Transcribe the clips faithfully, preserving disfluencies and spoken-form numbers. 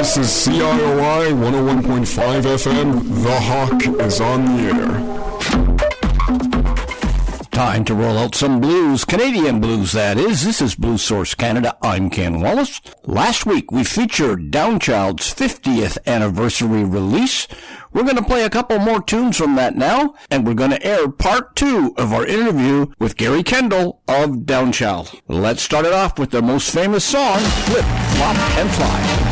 This is C I O I one oh one point five F M. The Hawk is on the air. Time to roll out some blues, Canadian blues that is. This is Blues Source Canada. I'm Ken Wallace. Last week we featured Downchild's fiftieth anniversary release. We're going to play a couple more tunes from that now, and we're going to air part two of our interview with Gary Kendall of Downchild. Let's start it off with their most famous song, Flip, Flop, and Fly.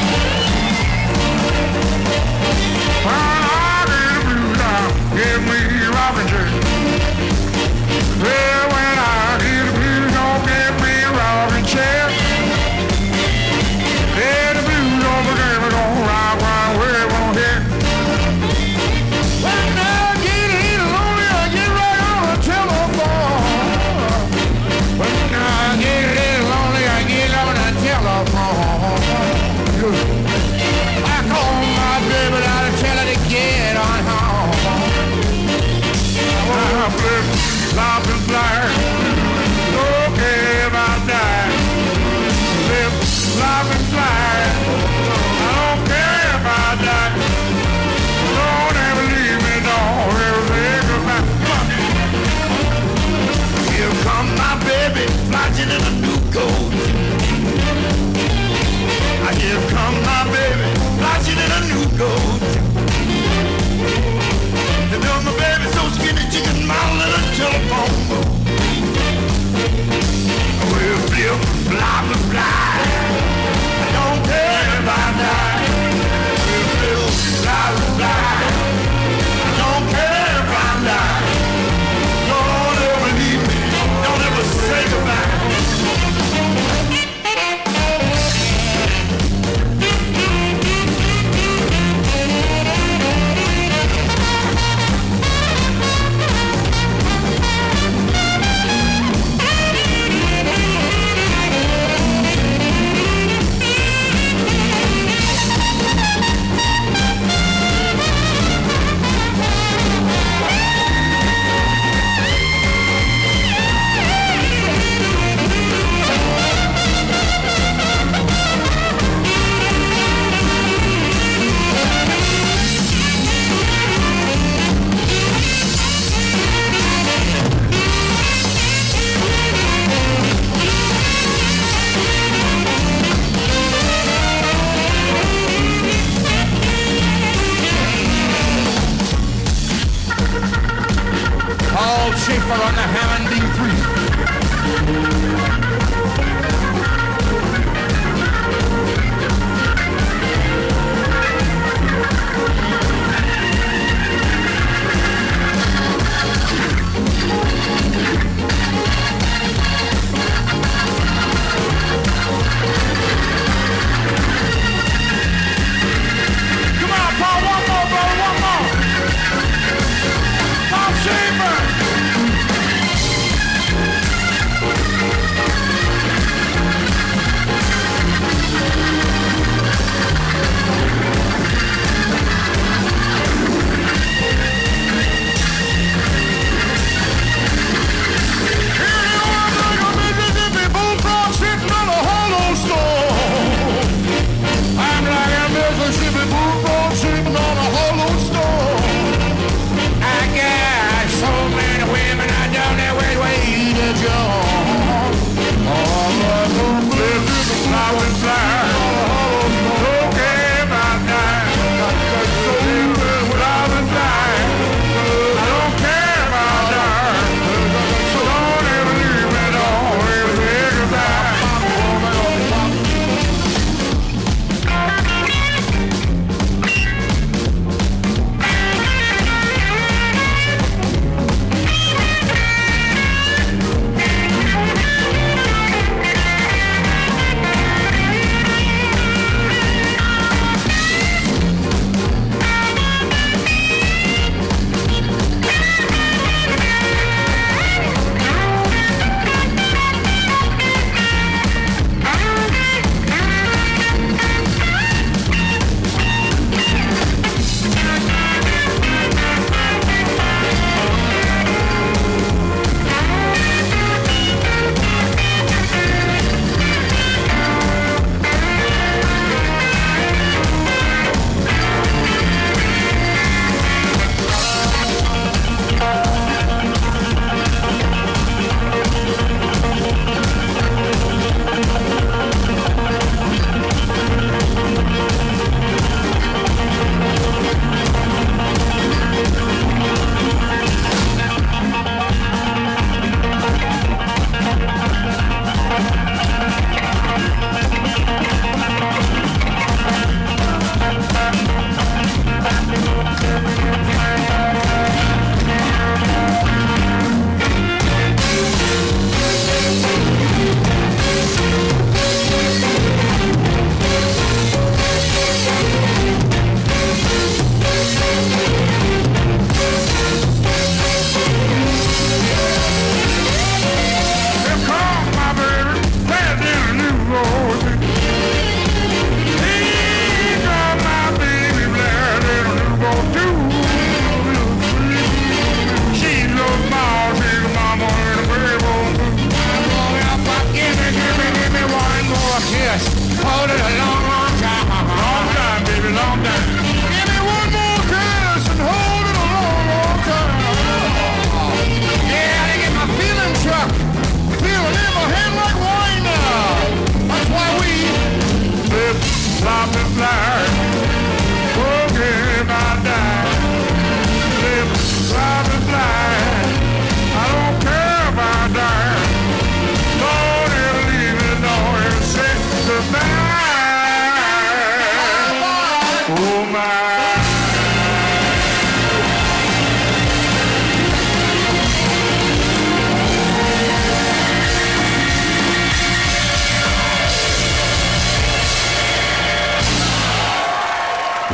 Give me rocking chair. Well, when I hear the blues, don't give me a rocking chair. Yeah, the blues don't forget me, don't rock right where it won't hit. When I get a little lonely, I get right on the telephone. When I get a little lonely, I get on the telephone. I call my baby out and tell her to get on home. I flip, flop, and fly. Okay if I die. Flip, flop, and fly. I don't care if I die. Don't ever leave me, don't ever say goodbye. Here come my baby, flying in a new coat. Here come my baby, flying in a new coat. You know my baby's so skinny, chicken model in a telephone booth. We'll flip, flop, and fly. I don't care if I die. We'll flip, flop, and fly. I don't care if I die. Don't ever leave me. Don't ever say goodbye. Schaefer on the Hammond D three. Come on, Paul, one more, brother, one more. Paul Schaefer.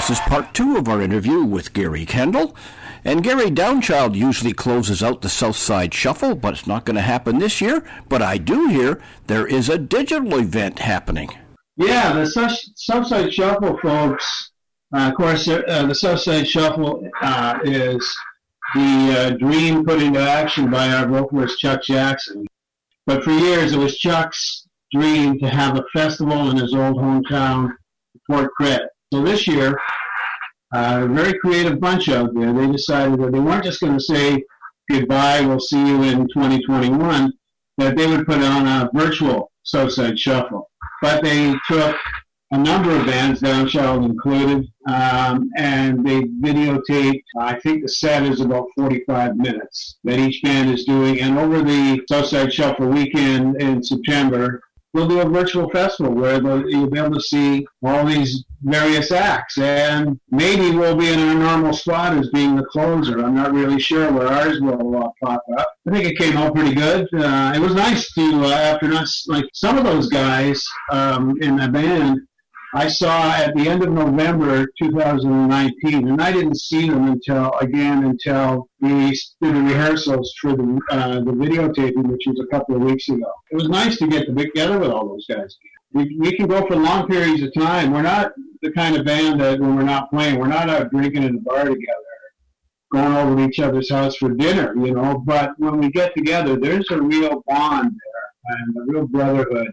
this is part two of our interview with Gary Kendall. And Gary, Downchild usually closes out the Southside Shuffle, but it's not going to happen this year. But I do hear there is a digital event happening. Yeah, the Southside Shuffle, folks. Uh, of course, uh, the Southside Shuffle uh, is the uh, dream put into action by our vocalist Chuck Jackson. But for years, it was Chuck's dream to have a festival in his old hometown, Fort Credit. So this year, uh, a very creative bunch out there, they decided that they weren't just going to say goodbye, we'll see you in twenty twenty-one, that they would put on a virtual Southside Shuffle. But they took a number of bands, Downchild included, um, and they videotaped, I think the set is about forty-five minutes that each band is doing. And over the Southside Shuffle weekend in September, we'll do a virtual festival where you'll be able to see all these various acts. And maybe we'll be in our normal spot as being the closer. I'm not really sure where ours will uh, pop up. I think it came out pretty good. Uh, it was nice to, uh, after not, like some of those guys um, in the band, I saw at the end of November two thousand nineteen, and I didn't see them until, again, until we did the rehearsals for the uh, the videotaping, which was a couple of weeks ago. It was nice to get together with all those guys. We, we can go for long periods of time. We're not the kind of band that when we're not playing, we're not out drinking in a bar together, going over to each other's house for dinner, you know. But when we get together, there's a real bond there and a real brotherhood.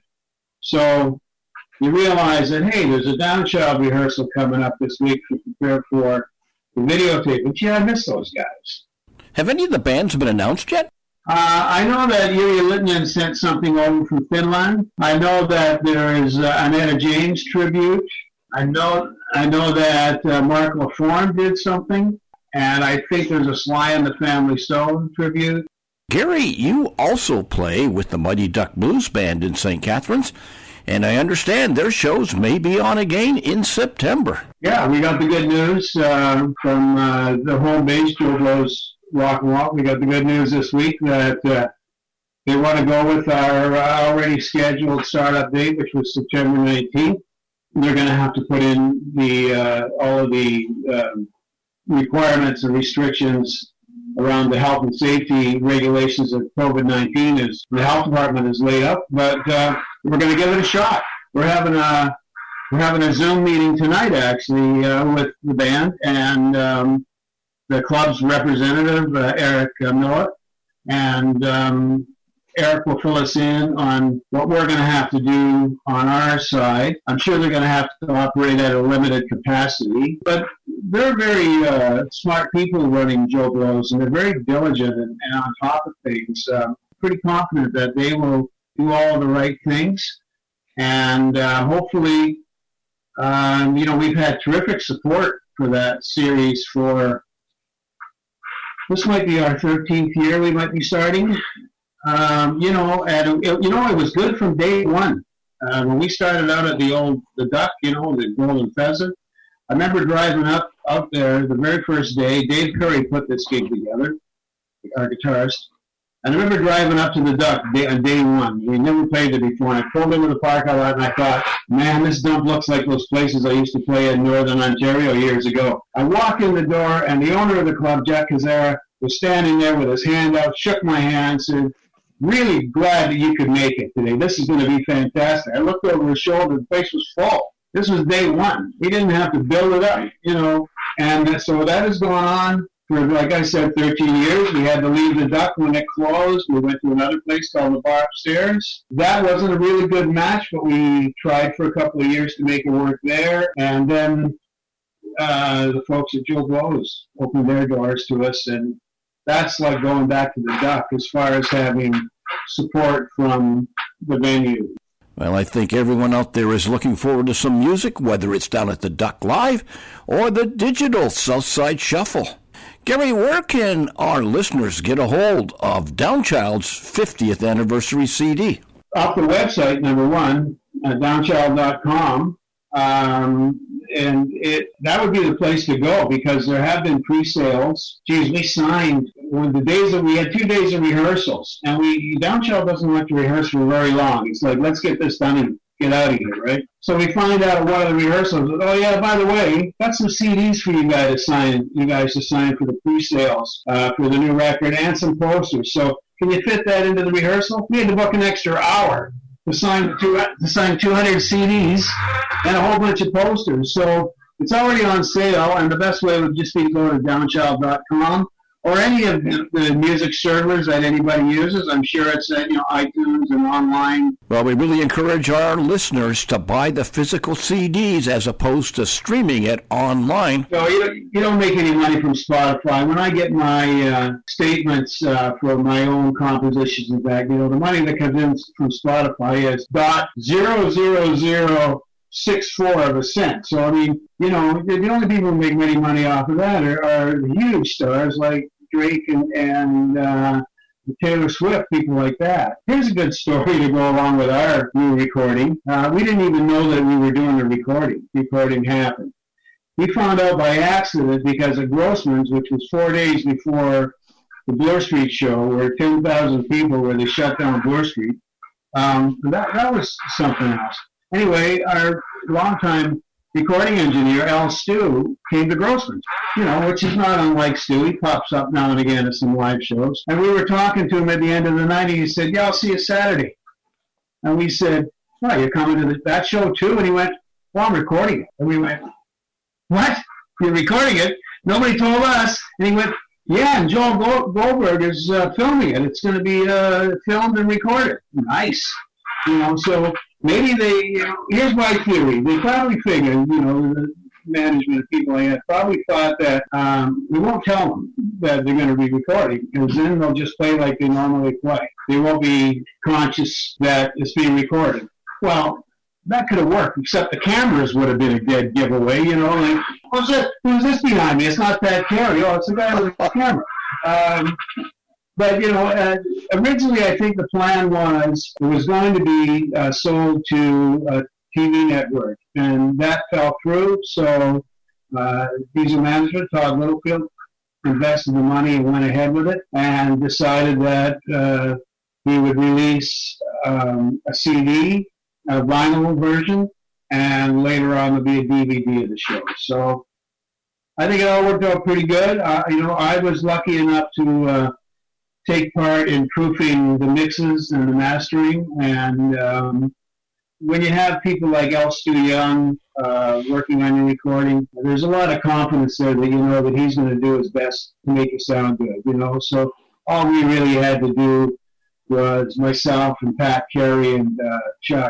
So you realize that, hey, there's a Downchild rehearsal coming up this week to prepare for the videotape. But yeah, I miss those guys. Have any of the bands been announced yet? Uh, I know that Yuri Littman sent something over from Finland. I know that there is uh, an Etta James tribute. I know I know that uh, Mark LaForme did something. And I think there's a Sly and the Family Stone tribute. Gary, you also play with the Mighty Duck Blues Band in Saint Catharines. And I understand their shows may be on again in September. Yeah, we got the good news uh, from uh, the home base, Joe Blow's Rock and Roll. We got the good news this week that uh, they want to go with our uh, already scheduled startup date, which was September nineteenth. They're going to have to put in the uh, all of the uh, requirements and restrictions around the health and safety regulations of COVID nineteen as the health department is laid up, but uh, we're going to give it a shot. We're having a we're having a Zoom meeting tonight, actually, uh, with the band and um, the club's representative, uh, Eric uh, Miller, and um, Eric will fill us in on what we're going to have to do on our side. I'm sure they're going to have to operate at a limited capacity, but they're very uh, smart people running Joe Blow's, and they're very diligent and, and on top of things. Um, pretty confident that they will do all the right things, and uh, hopefully, um, you know, we've had terrific support for that series for, this might be our thirteenth year we might be starting. Um, you know, and it, you know, it was good from day one. Uh, when we started out at the old, the Duck, you know, the Golden Pheasant, I remember driving up out there the very first day. Dave Curry put this gig together, our guitarist. And I remember driving up to the Duck day, on day one. We never played it before. And I pulled into the parking lot and I thought, man, this dump looks like those places I used to play in Northern Ontario years ago. I walk in the door and the owner of the club, Jack Kazara, was standing there with his hand out, shook my hand, said, really glad that you could make it today. This is going to be fantastic. I looked over his shoulder. The place was full. This was day one. He didn't have to build it up, you know. And so that has gone on for, like I said, thirteen years. We had to leave the Duck when it closed. We went to another place called the Bar Upstairs. That wasn't a really good match, but we tried for a couple of years to make it work there. And then uh, the folks at Joe Blow's opened their doors to us, and that's like going back to the Duck as far as having support from the venue. Well, I think everyone out there is looking forward to some music, whether it's down at the Duck Live or the digital Southside Shuffle. Gary, where can our listeners get a hold of Downchild's fiftieth anniversary C D? Off the website, number one, uh, downchild dot com. Um, and it that would be the place to go because there have been pre-sales. Geez, we signed when the days that we had two days of rehearsals, and we Downchild doesn't like to rehearse for very long. It's like, let's get this done in get out of here, right? So we find out at one of the rehearsals, oh yeah, by the way, got some C Ds for you guys to sign, you guys to sign for the pre-sales uh, for the new record and some posters. So can you fit that into the rehearsal? We had to book an extra hour to sign two, to sign two hundred C Ds and a whole bunch of posters. So it's already on sale, and the best way would just be to go to downchild dot com or any of the, the music servers that anybody uses. I'm sure it's at, you know, iTunes and online. Well, we really encourage our listeners to buy the physical C Ds as opposed to streaming it online. So you, you don't make any money from Spotify. When I get my uh, statements uh, for my own compositions and that, you know, the money that comes in from Spotify is dot zero zero zero six four of a cent. So I mean, you know, the only people who make any money off of that are, are the huge stars like Drake and, and uh, Taylor Swift, people like that. Here's a good story to go along with our new recording. Uh, we didn't even know that we were doing the recording. Recording happened. We found out by accident because of Grossman's, which was four days before the Bloor Street show, where ten thousand people, where they shut down Bloor Street. Um, that, that was something else. Anyway, our longtime recording engineer, Al Stu, came to Grossman's, you know, which is not unlike Stu. He pops up now and again at some live shows. And we were talking to him at the end of the night, and he said, yeah, I'll see you Saturday. And we said, oh, you're coming to the, that show too? And he went, well, I'm recording it. And we went, what? You're recording it? Nobody told us. And he went, yeah, and Joel Gold- Goldberg is uh, filming it. It's going to be uh, filmed and recorded. Nice. You know, so maybe they, you know, here's my theory. They probably figured, you know, the management of people like that probably thought that um, we won't tell them that they're going to be recording, because then they'll just play like they normally play. They won't be conscious that it's being recorded. Well, that could have worked, except the cameras would have been a dead giveaway, you know, like, what's that? Who's this behind me? It's not Pat Carey. Oh, it's the guy with the camera. Um, But, you know, uh, originally I think the plan was it was going to be uh, sold to a T V network, and that fell through. So uh, Diesel Management, Todd Littlefield, invested the money and went ahead with it and decided that uh, he would release um, a C D, a vinyl version, and later on there'll be a D V D of the show. So I think it all worked out pretty good. Uh, you know, I was lucky enough to uh, take part in proofing the mixes and the mastering, and um, when you have people like Al Stu Young uh, working on your recording, there's a lot of confidence there that you know that he's going to do his best to make it sound good, you know. So all we really had to do was myself and Pat Carey and uh, Chuck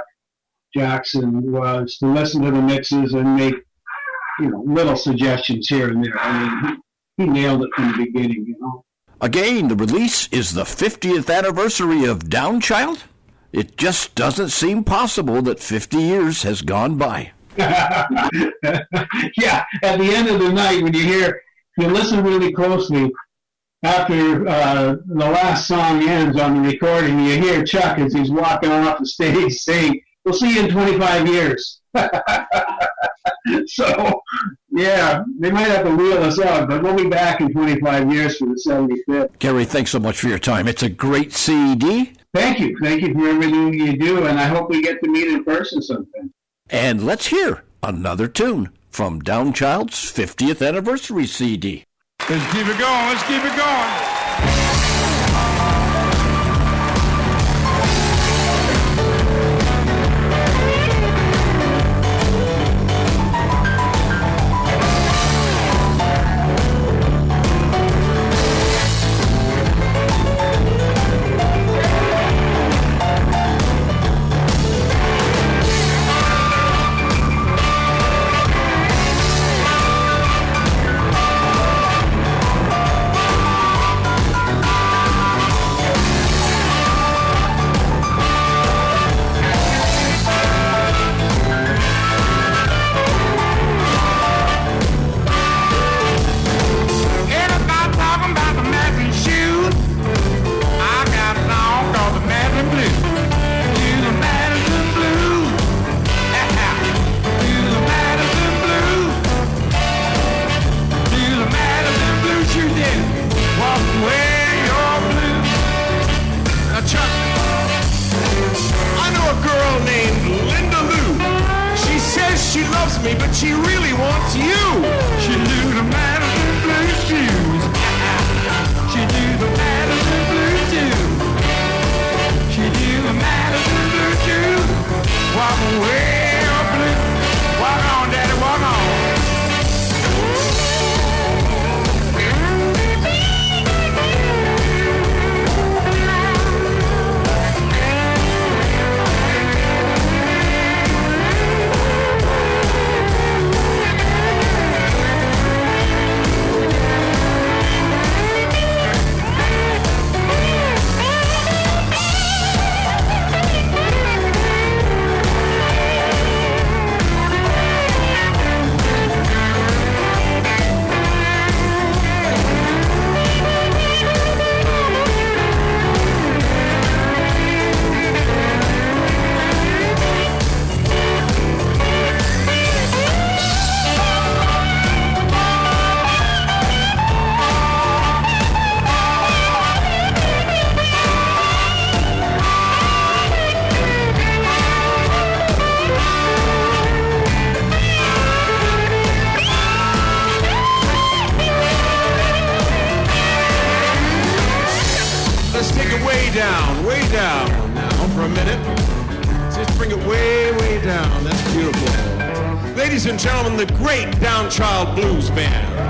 Jackson was to listen to the mixes and make, you know, little suggestions here and there. I mean, he, he nailed it from the beginning, you know. Again, the release is the fiftieth anniversary of Downchild. It just doesn't seem possible that fifty years has gone by. Yeah, at the end of the night, when you hear, you listen really closely, after uh, the last song ends on the recording, you hear Chuck as he's walking off the stage saying, we'll see you in twenty-five years. So, yeah, they might have to wheel us out, but we'll be back in twenty-five years for the seventy-fifth. Gary, thanks so much for your time. It's a great C D. Thank you. Thank you for everything you do, and I hope we get to meet in person sometime. And let's hear another tune from Downchild's fiftieth anniversary C D. Let's keep it going. Let's keep it going. wants me, but she really wants you. She do the Madison Blues shoes. She do the Madison Blues shoes. She do the Madison Blues shoes. Walk away, oh blue. Walk on, daddy, walk on. Down, way down now for a minute. Just bring it way, way down. That's beautiful. Ladies and gentlemen, the great Downchild Blues Band.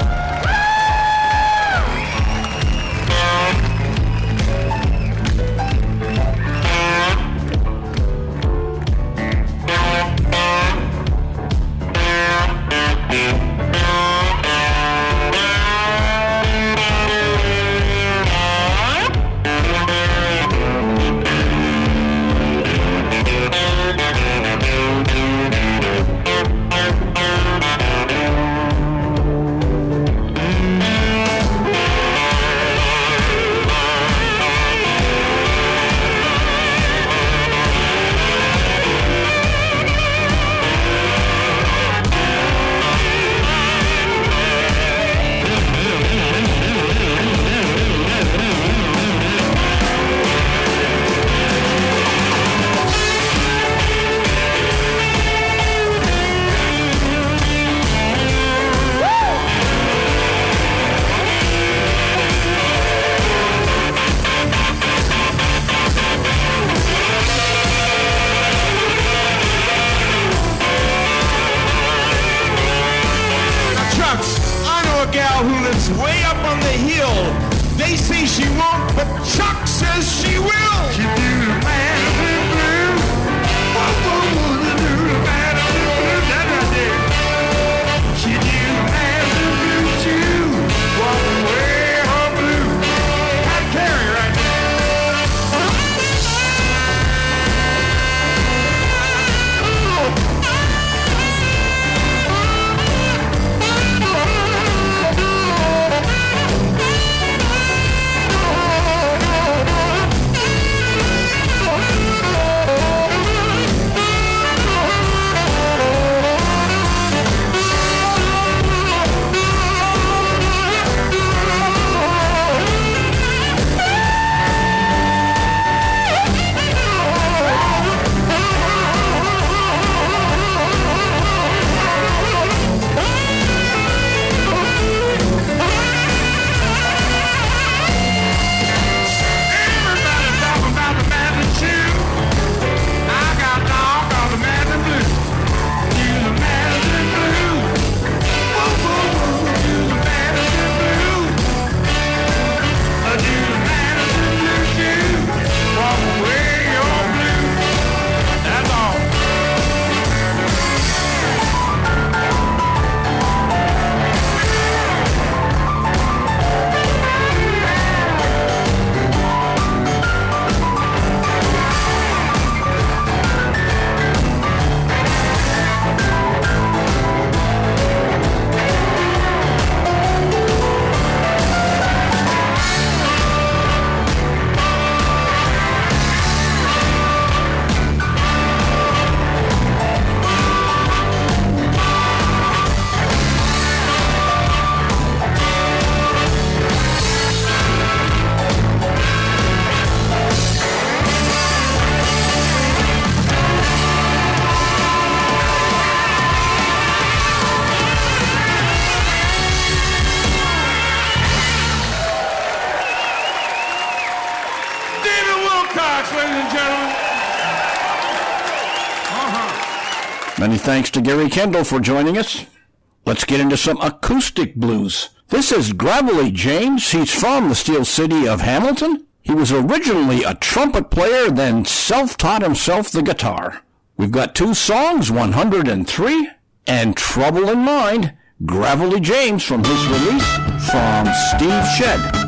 Many thanks to Gary Kendall for joining us. Let's get into some acoustic blues. This is Gravelly James. He's from the Steel City of Hamilton. He was originally a trumpet player, then self-taught himself the guitar. We've got two songs, one hundred three and Trouble in Mind. Gravelly James from his release from Steve Shedd.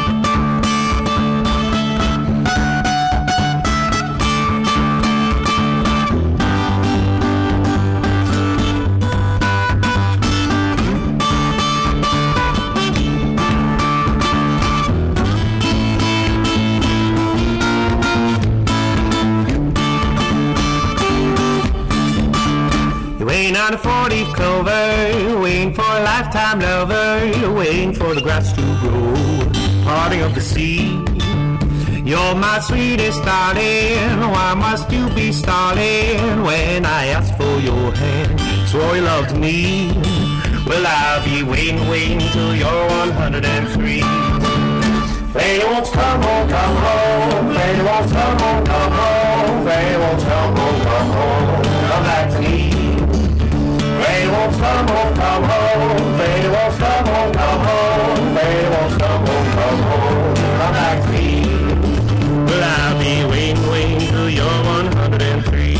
Waiting on a forty clover, waiting for a lifetime lover, waiting for the grass to grow, parting of the sea. You're my sweetest darling, why must you be stalling when I ask for your hand? Swore you loved me, well I'll be waiting, waiting till you're one hundred three. Lady won't come home, come home, lady won't come home, come home, lady won't come home, come home, come back to me. Lady won't come home, come home, lady won't come home, come home, lady won't come home, come home, come back to me. Well, I'll be waiting, waiting till you're one hundred three.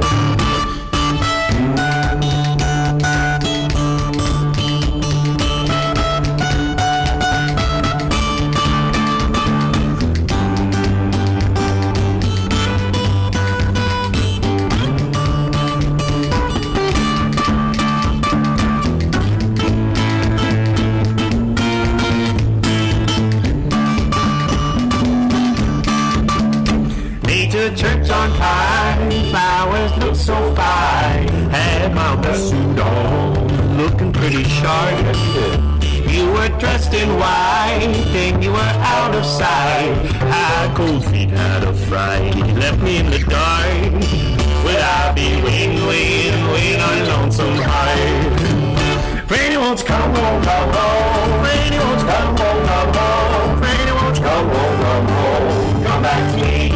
Church on time, flowers look so fine. Had my best suit on, looking pretty sharp. You were dressed in white, then you were out of sight. High cold feet had a fright, left me in the dark. Will I be waiting, waiting, waiting on lonesome heart? Franny won't come home, come home. Franny won't come home, come home. Franny won't come home, come home. Come back to me.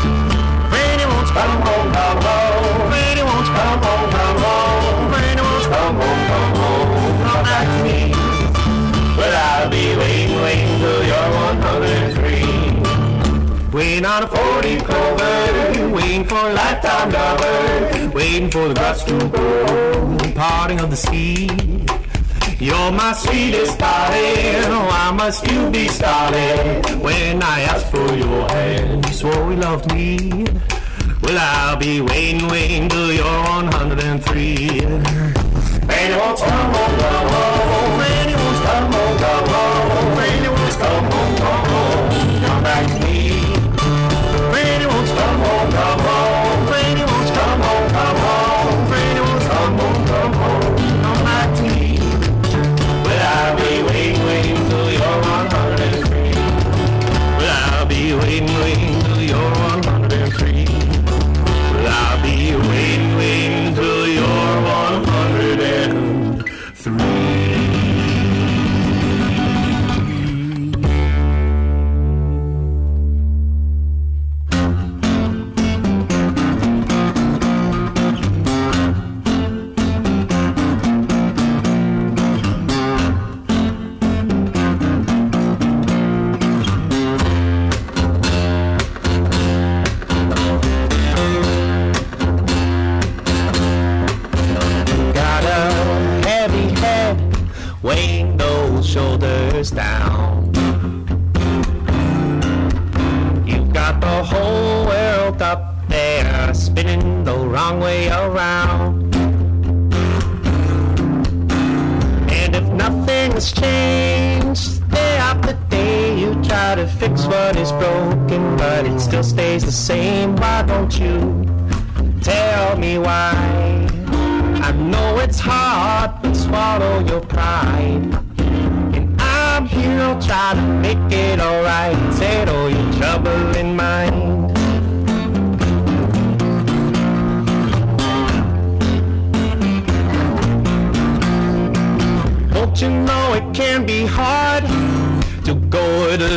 Come home, come home, Franny won't come home, come home, Franny won't come home, come home, come back to me. But I'll be waiting, waiting till you're one hundred three. Waiting on a forty clover, waiting for a lifetime lover, waiting for the grass to grow, parting of the sea. You're my sweetest darling, why must you be starting? When I asked for your hand, you swore you loved me. Well, I'll be waiting, waiting till you're one hundred three. Franny won't come home, come home. Franny won't come home, come home. Franny won't come home, come home. Come back to me. Franny won't come home, come home. Franny won't come home, come home. Franny won't come home, come home. Come back to me. Well, I'll be waiting, waiting till you're one hundred three. Well, I'll be waiting, waiting till you're one hundred three. I'll be waiting, waiting till you're one hundred three. Weighing those shoulders down. You've got the whole world up there, spinning the wrong way around. And if nothing has changed, day after day you try to fix what is broken, but it still stays the same. Why don't you tell me why? I know it's hard to swallow your pride, and I'm here to try to make it alright. Set all your trouble in mind. Don't you know it can be hard to go it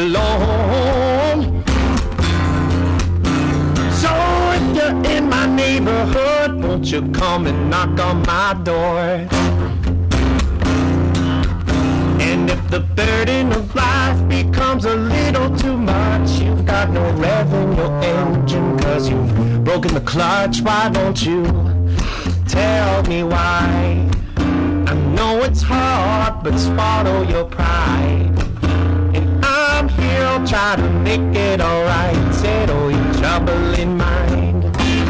alone? So if you're in my neighborhood, won't you come and knock on my door? And if the burden of life becomes a little too much, you've got no rev in your engine, cause you've broken the clutch, why don't you tell me why? I know it's hard, but swallow your pride. And I'm here, I'll try to make it alright. Settle your trouble in mind.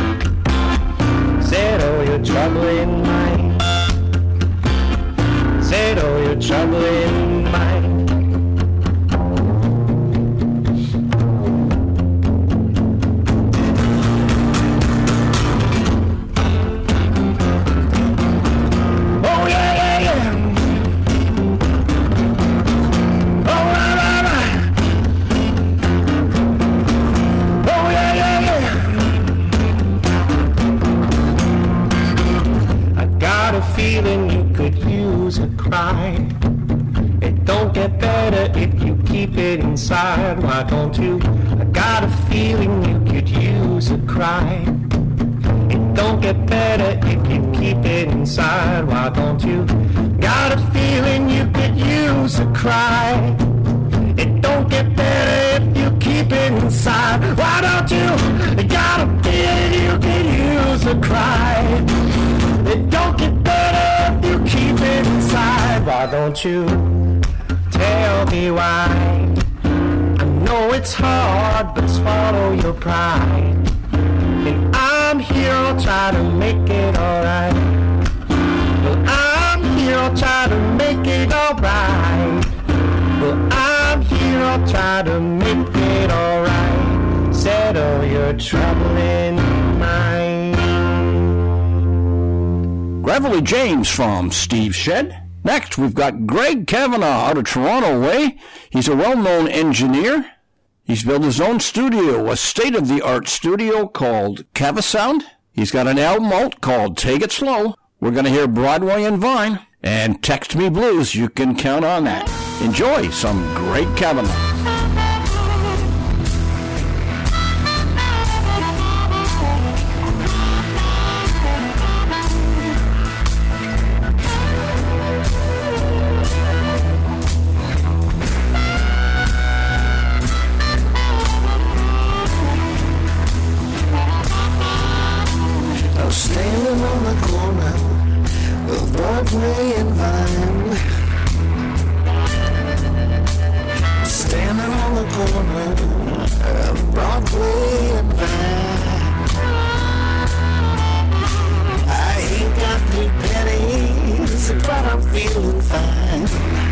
Settle your trouble in mind. Settle your trouble in mind. Oh yeah, yeah, yeah. Oh right, right, right. Oh yeah, yeah, yeah. I got a feeling you could use a cry. It don't get better if you keep it inside. Why don't you? I got a feeling you could use a cry. It don't get better if you keep it inside. Why don't you? Got a feeling you could use a cry. It don't get better if you keep it inside. Why don't you? Got a feeling you could use a cry. It don't get better if you keep it inside. Why don't you tell me why? I know it's hard, but swallow your pride. And I'm here, I'll try to make it alright. Well, I'm here, I'll try to make it alright. Well, I'm here, I'll try to make it alright. Settle your trouble in mind. Gravelly James from Steve's Shed. Next, we've got Greg Kavanaugh out of Toronto way. He's a well-known engineer. He's built his own studio, a state-of-the-art studio called Cavasound. He's got an album out called Take It Slow. We're going to hear Broadway and Vine. And Text Me Blues, you can count on that. Enjoy some Greg Kavanaugh. Standing on the corner of Broadway and Vine. Standing on the corner of Broadway and Vine. I ain't got two pennies, but I'm feeling fine.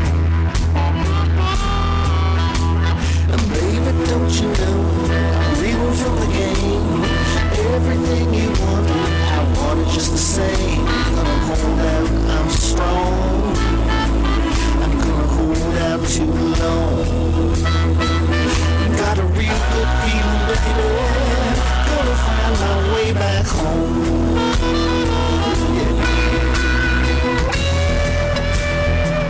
And baby, don't you know, real from the game, everything you wanted, I want it just the same. I'm gonna hold out, I'm strong. I'm gonna hold out too long. Got a real good feeling, baby. Gonna find my way back home. Yeah.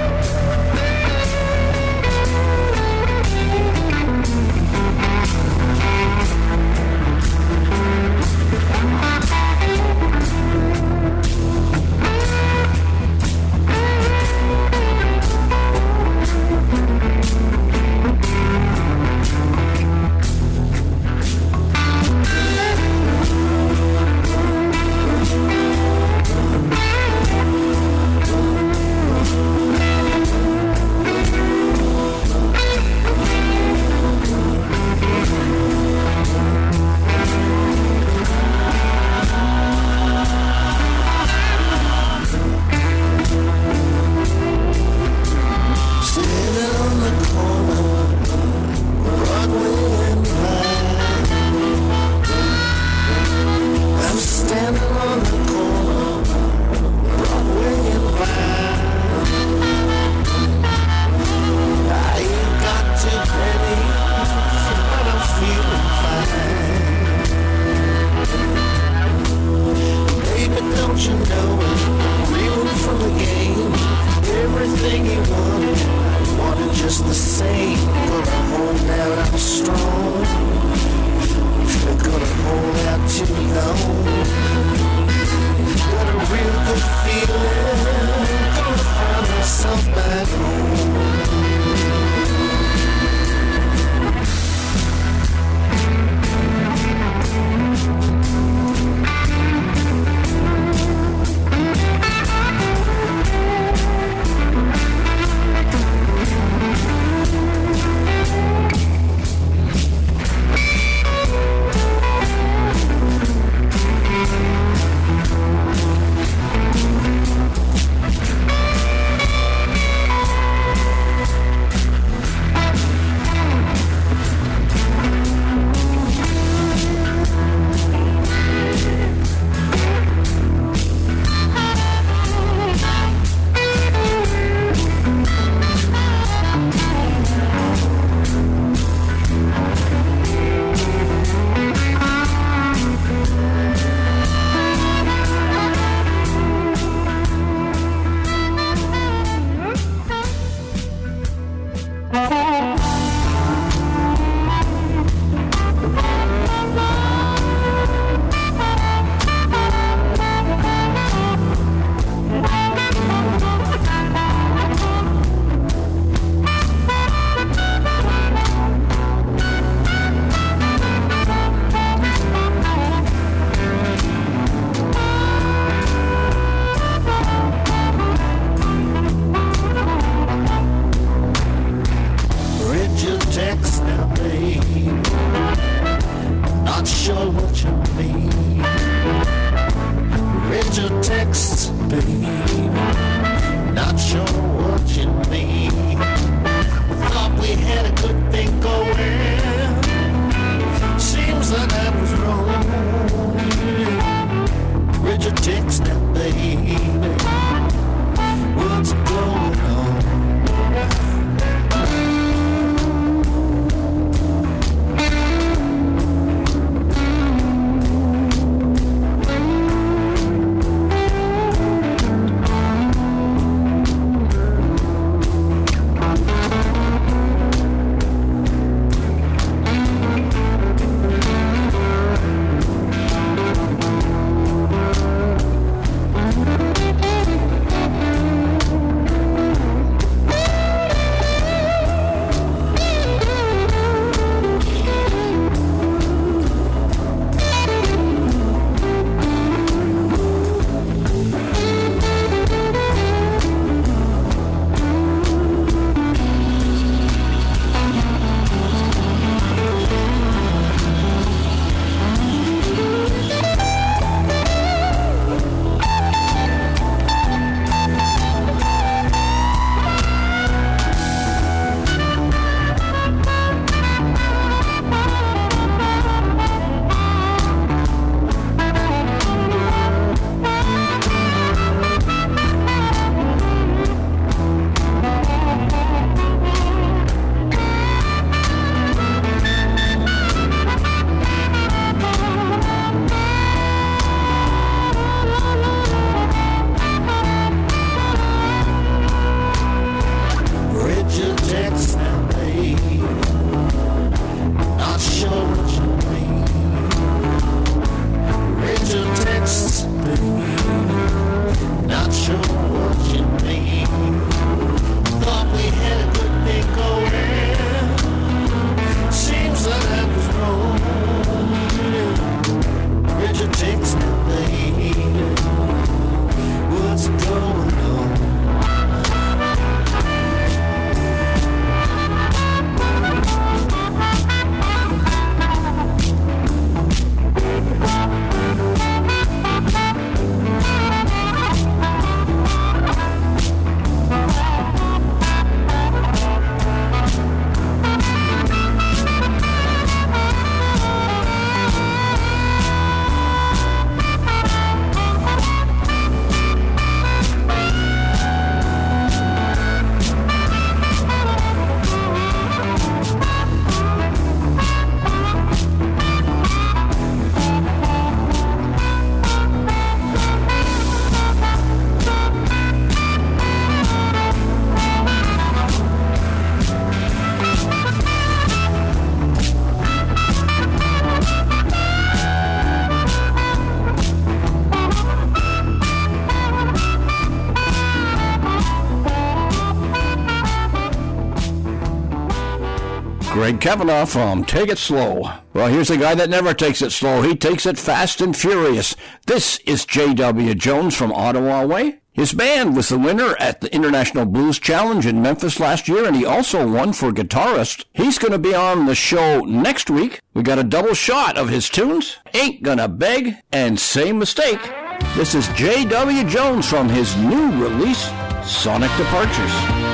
Greg Kavanaugh from Take It Slow. Well, here's a guy that never takes it slow. He takes it fast and furious. This is J W. Jones from Ottawa Way. His band was the winner at the International Blues Challenge in Memphis last year, and he also won for guitarist. He's going to be on the show next week. We got a double shot of his tunes, Ain't Gonna Beg and Same Mistake. This is J W. Jones from his new release, Sonic Departures.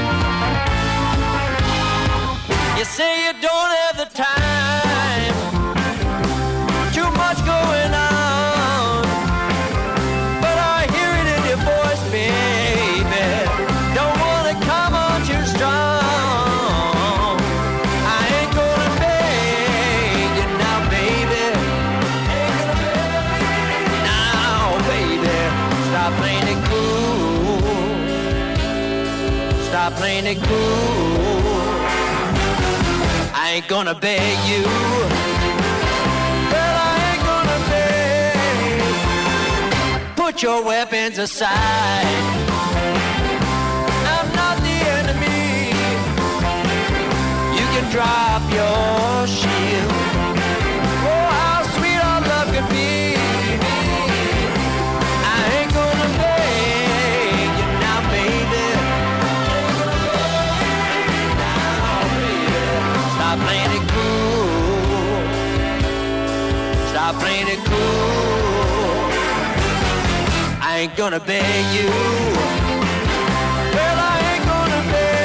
You say you don't have the time, too much going on, but I hear it in your voice, baby. Don't want to come on too strong. I ain't gonna beg you now, baby. Ain't gonna beg you now, baby. Stop playing it cool. Stop playing it cool. I ain't gonna beg you. Well, I ain't gonna beg. Put your weapons aside. I'm not the enemy. You can drop your shield. Oh, how sweet our love could be. I ain't gonna beg you now, baby. Stop playing it cool. Stop playing it cool. I ain't gonna beg you. Well, I ain't gonna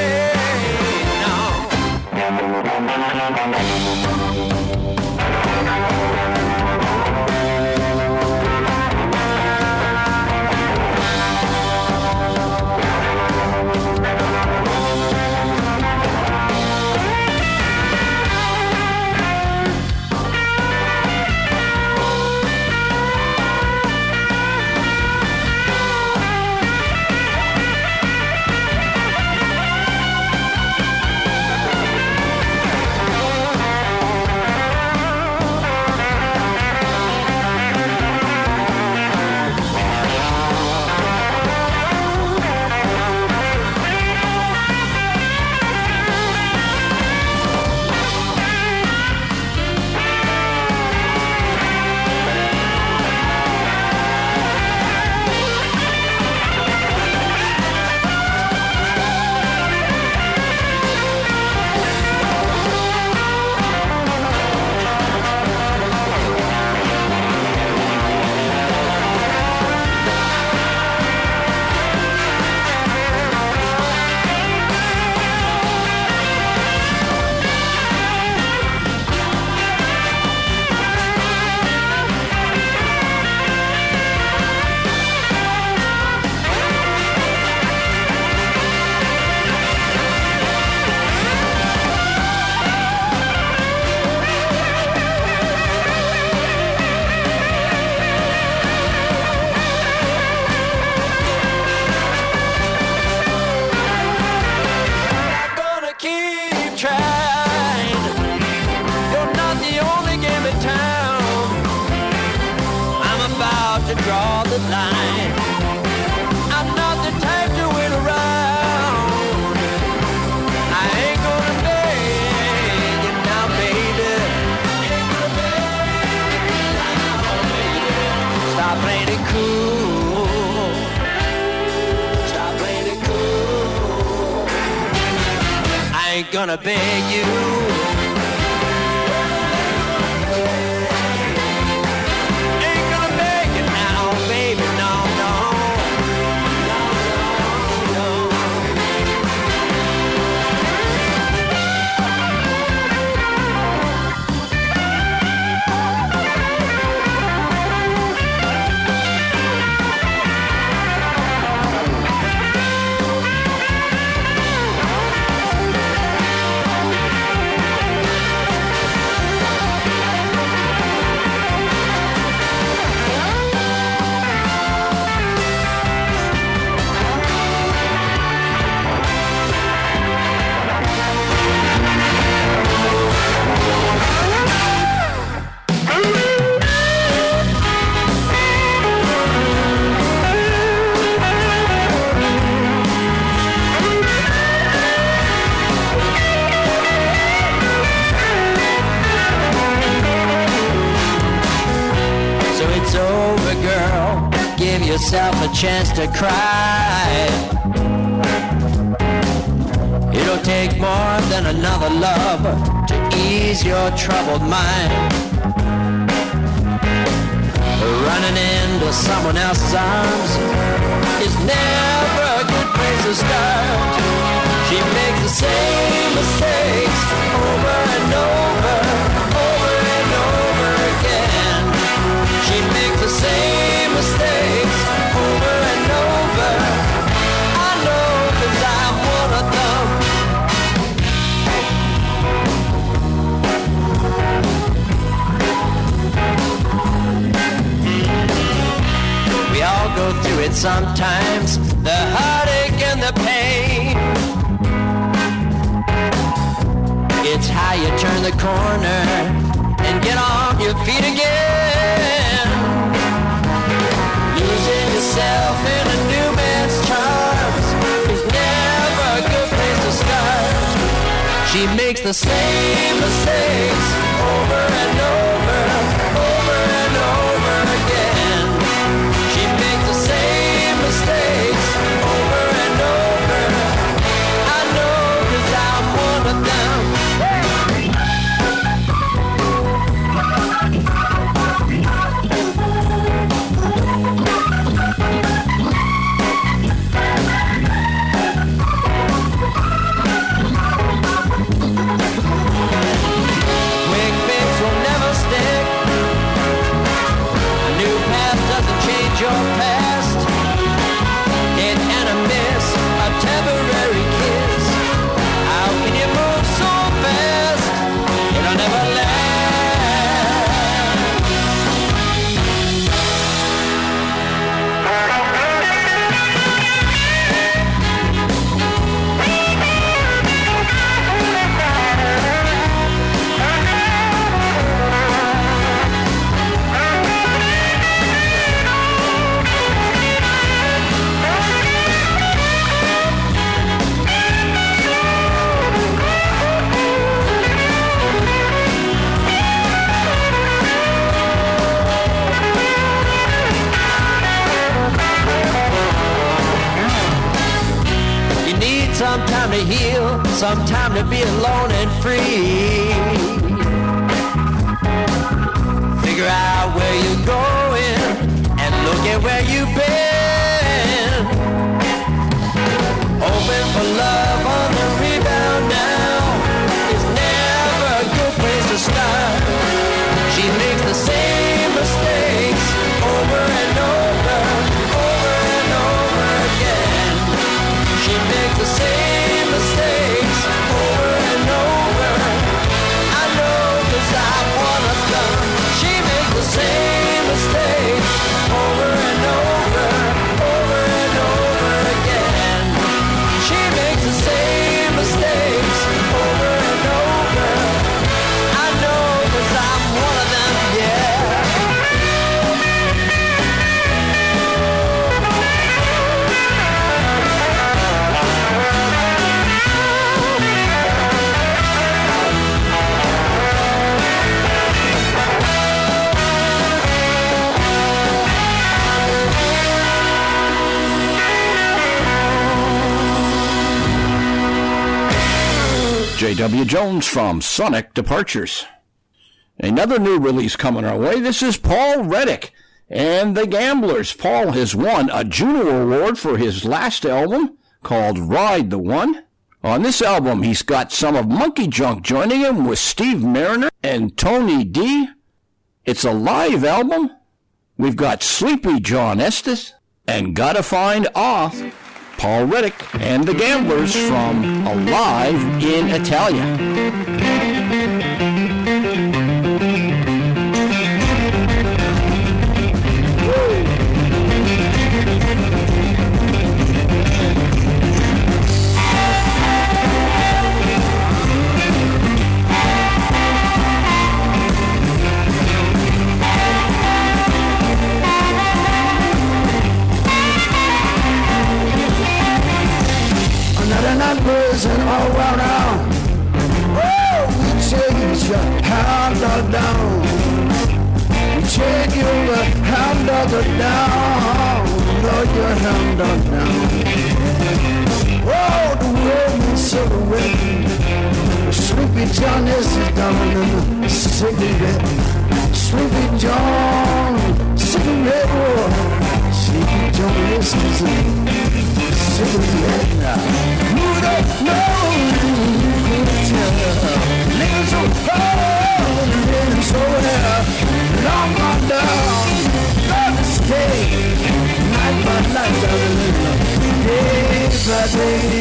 gonna beg you. Ain't gonna beg you now, baby, no, no. No, no, no. chance to cry. It'll take more than another love to ease your troubled mind. Running into someone else's arms is never a good place to start. She makes the same mistakes over and over, over and over again. She makes the same mistakes over and over. I know 'cause I'm one of them. We all go through it sometimes, the heartache and the pain. It's how you turn the corner and get on your feet again. Losing yourself in a new man's charms is never a good place to start. She makes the same mistakes over and over, over and over again. She makes the same mistakes over and over. I know 'cause I'm one of them. Quick fix will never stick. A new path doesn't change your past. Hit and a miss, a temporary kiss. How can you move so fast? It'll never last. You need some time to heal, some time to be alone and free. Figure out where you're going and look at where you've been. Open for love on the rebound now is never a good place to start. She makes the same mistakes over and over, over and over again. She makes the same mistakes over and over. I know 'cause I'm one of them. She makes the same mistakes over and over, over and over again. She makes the same mistakes over and over. I know 'cause I'm one of them, yeah. J W. Jones from Sonic Departures. Another new release coming our way. This is Paul Reddick and the Gamblers. Paul has won a Juno Award for his last album called Ride the One. On this album, he's got some of Monkey Junk joining him with Steve Mariner and Tony D. It's a live album. We've got Sleepy John Estes and Gotta Find Off. Paul Reddick and the Gamblers from Alive in Italia. Another night prison all around now. Oh, we chase your hand all down. We take your hound dog down, Lord, your hound dog down. Oh, the world is silhouette. Sleepy John is down in the cigarette. Sleepy John, cigarette. Oh, Sleepy John is cigarette now. Who don't know? Who could tell? Living so far, living so well. Long gone down, gonna stay. Night by night, day by day.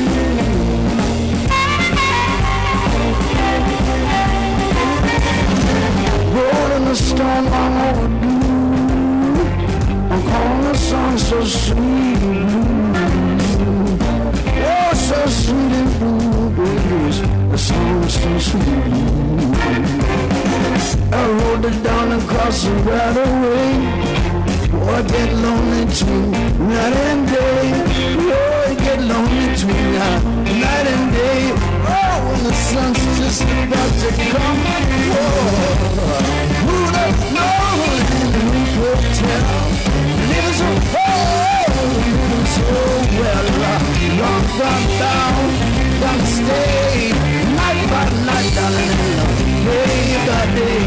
Rolling the stone long overdue. I'm calling the song so sweet and blue. Oh, so sweet and blue, baby. The song so sweet and blue. I rolled it down across the right away. Oh, I get lonely too, night and day. Oh, I get lonely too now, night and day. Oh, when the sun's just about to come. Oh, who don't know? Who could tell? Living so far, living so well. Long gone down, gonna stay. Night by night, darling, day by day.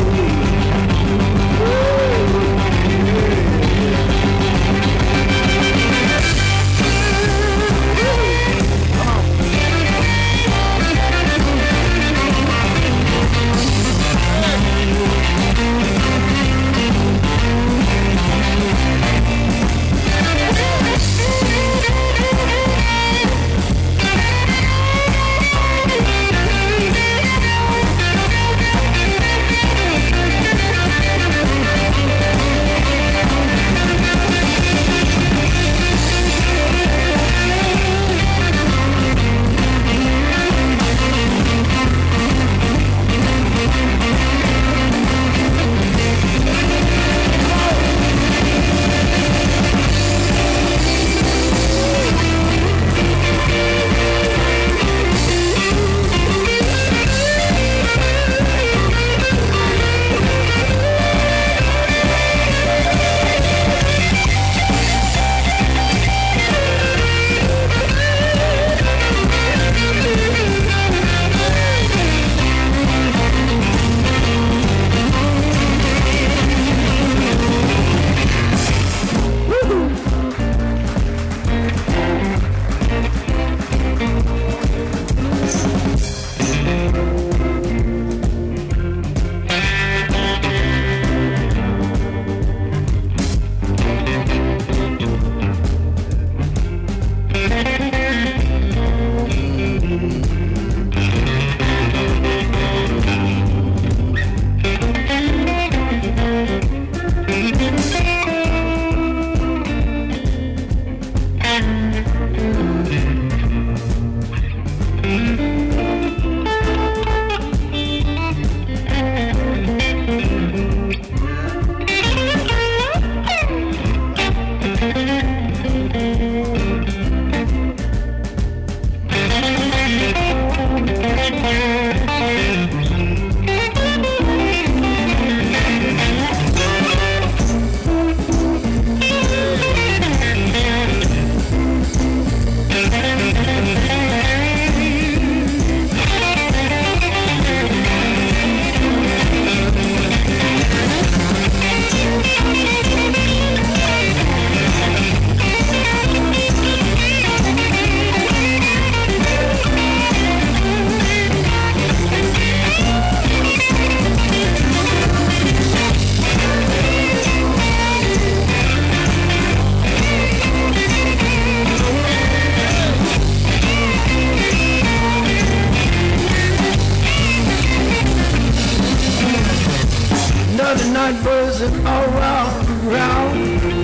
night buzzing all round, round.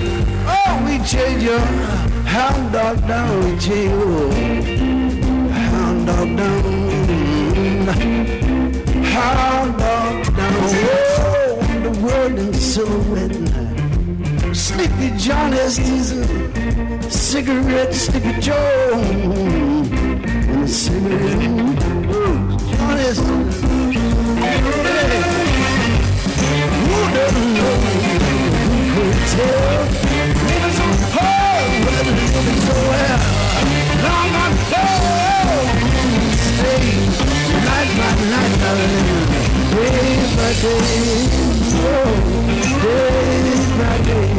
Oh, we chase your hound dog down, we chase your hound dog down, hound dog down. Oh, the world in silhouette now. Sleepy John Estes and cigarette, Sleepy Joe and a cigarette. Ooh, John Estes. Hey. Who doesn't know who could tell. Living so hard, but living so well. Long ago, stay night by night, day by day, oh, day by day.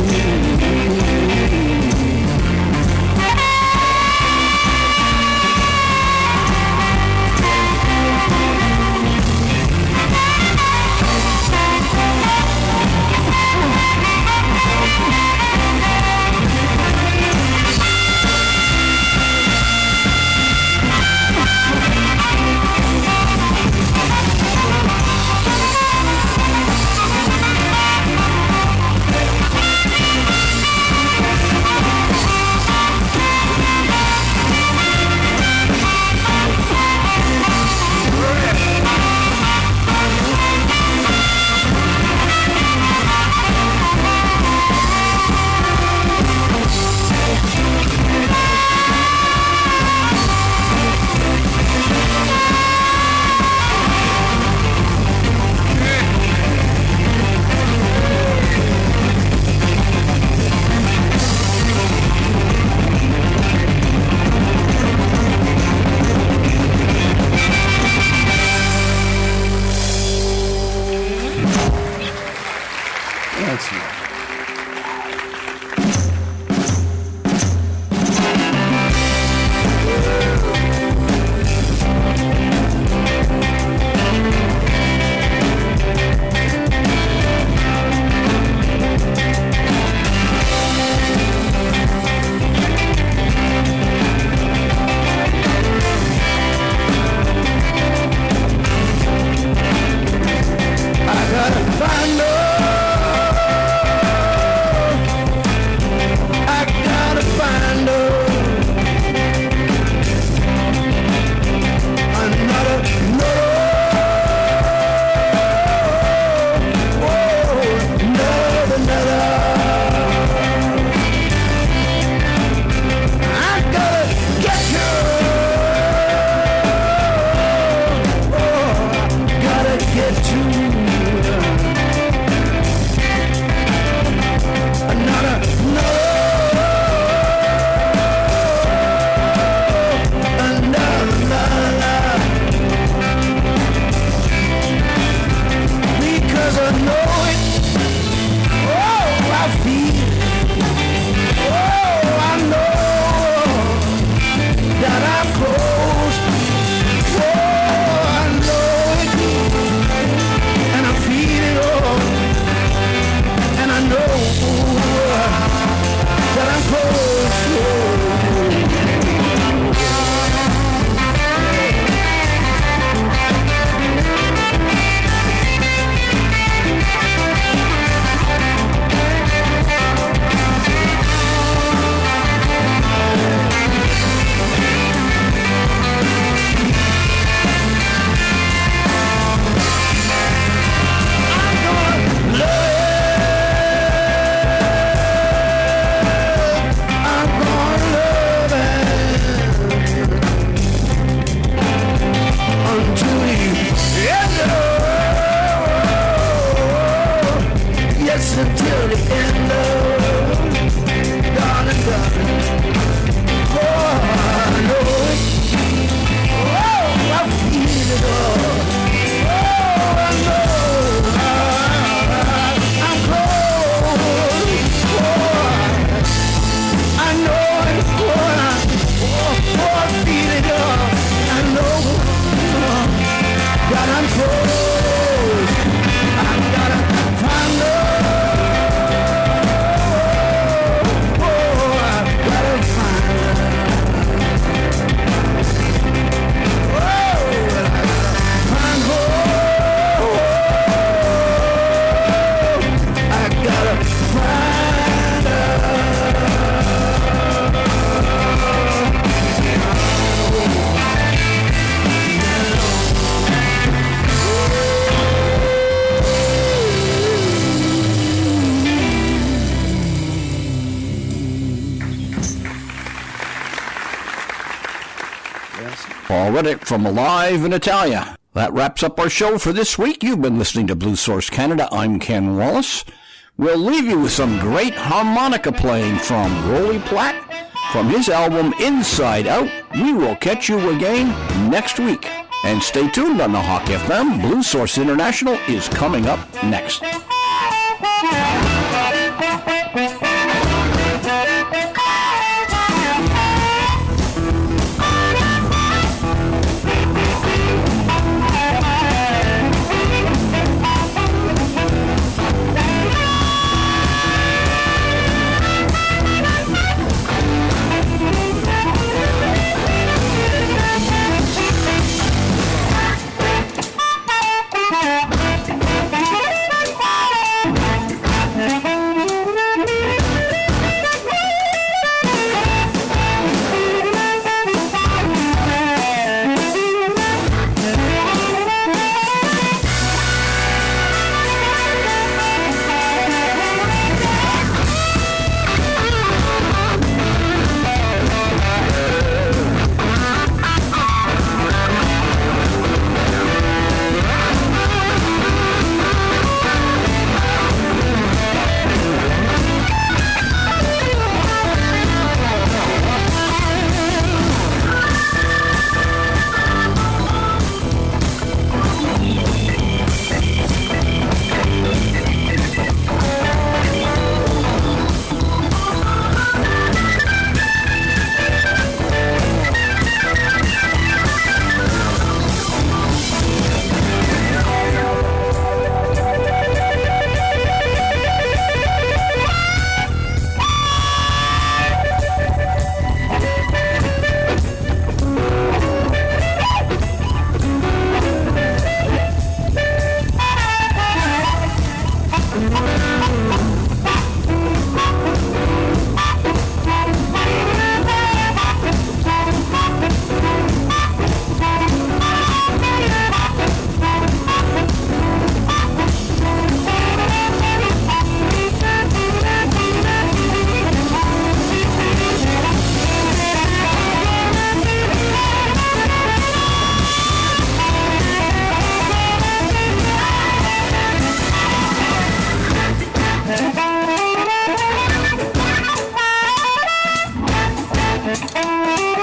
Paul Reddick from Alive in Italia. That wraps up our show for this week. You've been listening to Blue Source Canada. I'm Ken Wallace. We'll leave you with some great harmonica playing from Rolly Platt from his album Inside Out. We will catch you again next week. And stay tuned on the Hawk F M. Blue Source International is coming up next.